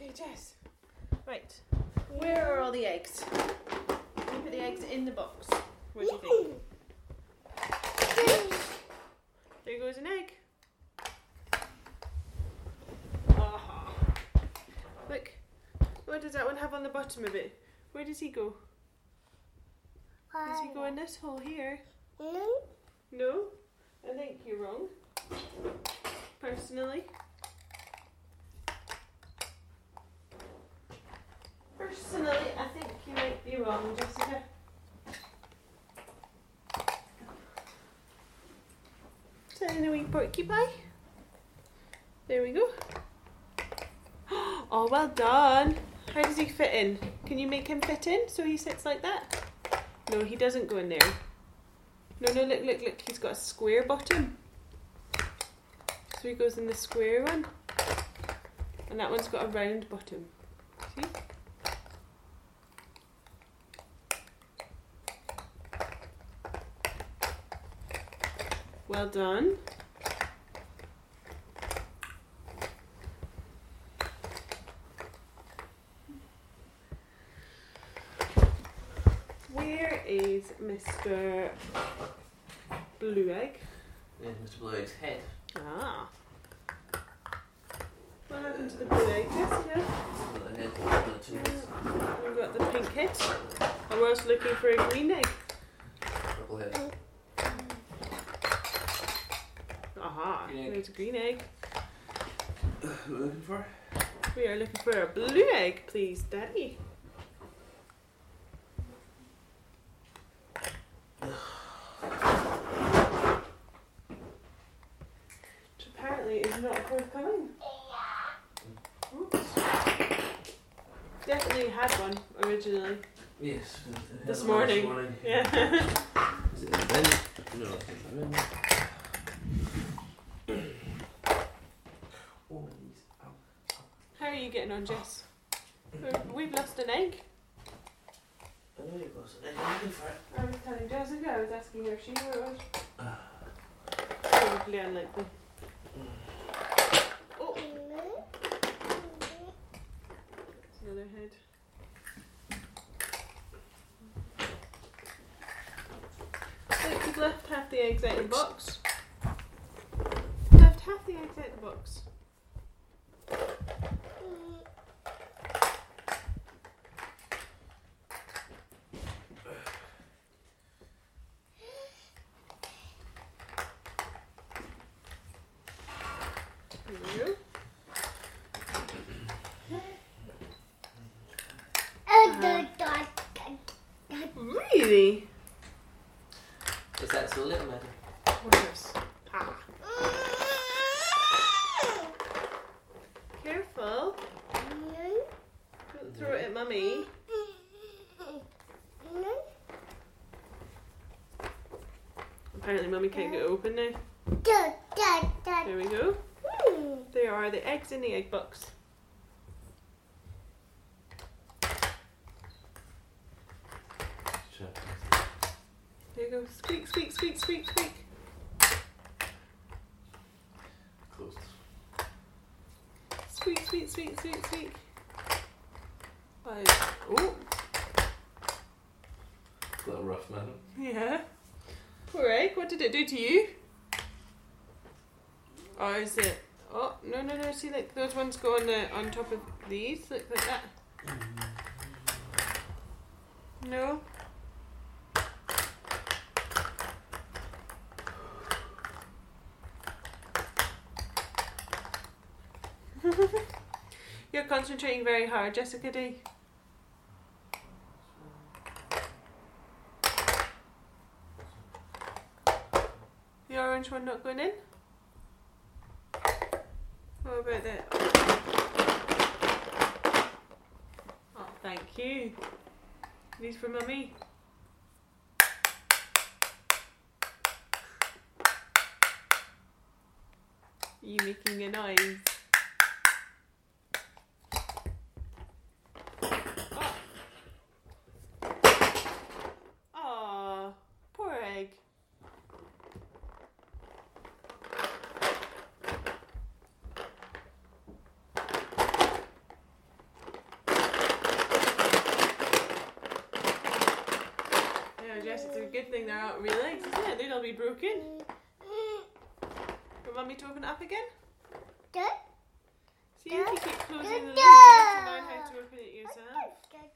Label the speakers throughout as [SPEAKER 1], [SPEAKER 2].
[SPEAKER 1] Okay, Jess. Right. Where are all the eggs? Can you put the eggs in the box? What do you think? There goes an egg. Aha. Look. What does that one have on the bottom of it? Where does he go? Does he go in this hole here? No? I think you're wrong. Personally, I think you might be wrong, Jessica. Is that in a wee porcupine? There we go. Oh, well done. How does he fit in? Can you make him fit in so he sits like that? No, he doesn't go in there. No, look. He's got a square bottom. So he goes in the square one. And that one's got a round bottom. See? Well done. Where is Mr. Blue Egg?
[SPEAKER 2] Yeah, Mr. Blue Egg's head.
[SPEAKER 1] Ah. What happened to the blue egg, Jessica?
[SPEAKER 2] The head, the two heads.
[SPEAKER 1] We've got the pink head. And we're also looking for a green egg.
[SPEAKER 2] Purple head.
[SPEAKER 1] Aha,
[SPEAKER 2] Green egg.
[SPEAKER 1] there's a green egg.
[SPEAKER 2] What are we looking for?
[SPEAKER 1] We are looking for a blue egg, please, Daddy. Which apparently is not forthcoming. Oops. Definitely had one originally.
[SPEAKER 2] Yes.
[SPEAKER 1] This morning. Yeah.
[SPEAKER 2] Is it in the bin? No, I think I'm in. Oh, these. Ow.
[SPEAKER 1] How are you getting on, Jess? We've lost an egg.
[SPEAKER 2] I know you lost it. I'm looking for it.
[SPEAKER 1] I was telling Jessica, I was asking her if she knew it was. Probably unlikely. Oh! It's another head. Look, you've left half the eggs out of the box. Left half the eggs out of the box. Here we go. Really?
[SPEAKER 2] Is that so little, man?
[SPEAKER 1] What's this? Ah. Careful. Don't throw it at Mummy. Apparently Mummy can't get it open now. There we go. There are the eggs in the egg box.
[SPEAKER 2] Sure.
[SPEAKER 1] There you go. Squeak, squeak, squeak, squeak, squeak.
[SPEAKER 2] Closed.
[SPEAKER 1] Squeak, squeak, squeak, squeak, squeak. Oh,
[SPEAKER 2] A little rough, man.
[SPEAKER 1] yeah. Poor egg. What did it do to you? Oh, is it? Oh, no. See, like those ones go on top of these. Look like that. No. You're concentrating very hard, Jessica D. The orange one not going in? What about that? Oh, thank you. These for Mummy. You making a noise? Oh, poor egg. good thing they're out real eggs, isn't it? They'd all be broken. Want Mummy to open it up again?
[SPEAKER 3] Good.
[SPEAKER 1] See if you keep closing the lid to learn how to open it yourself.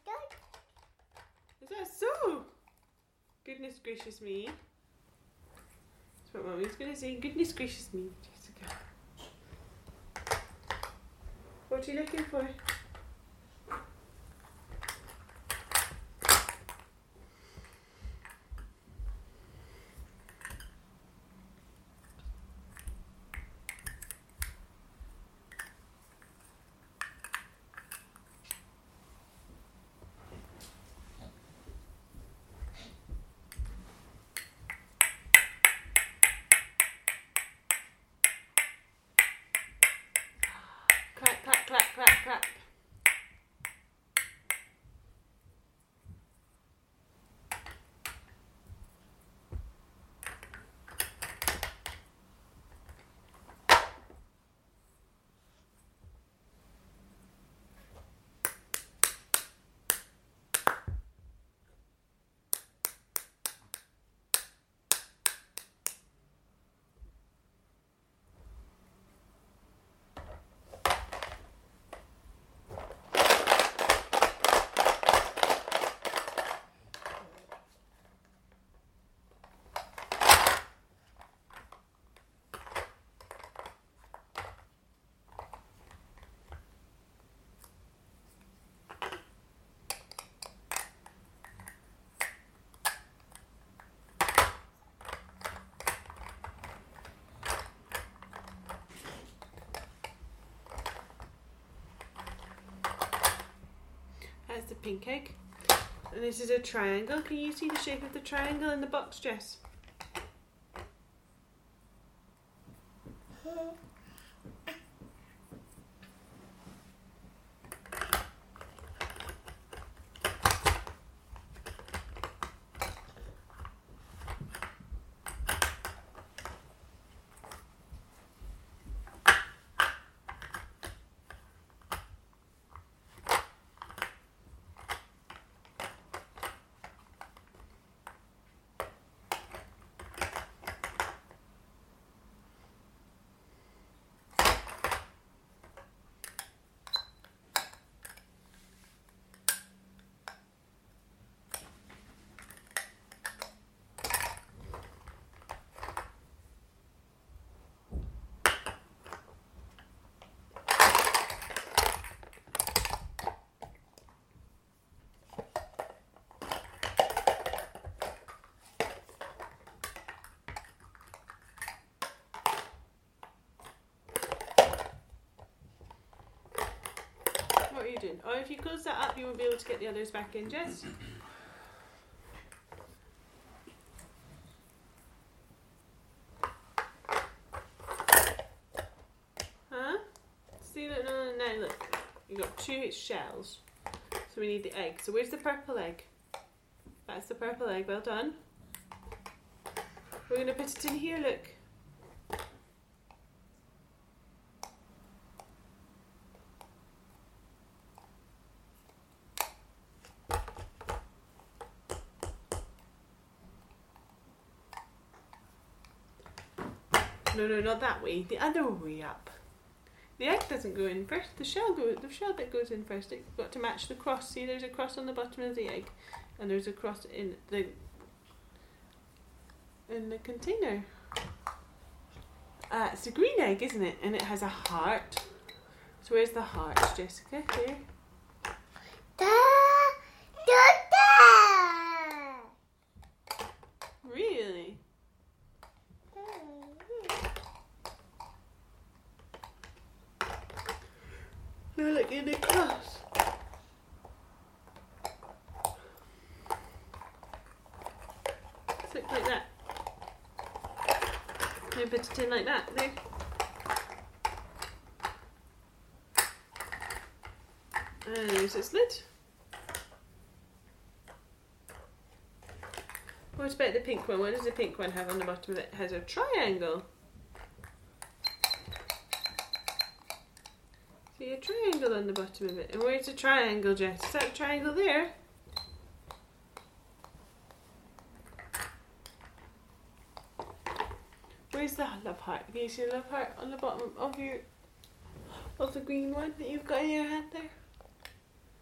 [SPEAKER 1] Is that so? Goodness gracious me. That's what Mummy's going to say. Goodness gracious me, Jessica. What are you looking for? Clack, clack, clack, clack, clack. That's the pink egg. And this is a triangle. Can you see the shape of the triangle in the box, Jess? What are you doing? Oh, if you close that up, you won't be able to get the others back in, Jess. Huh? See, look, no, now look. You got 2 shells. So we need the egg. So where's the purple egg? That's the purple egg. Well done. We're going to put it in here, look. No, not that way. The other way up. The egg doesn't go in first. The shell bit goes in first. It's got to match the cross. See, there's a cross on the bottom of the egg, and there's a cross in the container. It's a green egg, isn't it? And it has a heart. So where's the heart, Jessica? Here. Really? No, look in the cross. Look like that. Now put it in like that. There. And there's its lid. What about the pink one? What does the pink one have on the bottom of it? It has a triangle. See a triangle on the bottom of it. And where's the triangle, Jess? Is that a triangle there? Where's the love heart? Can you see the love heart on the bottom of the green one that you've got in your hand there?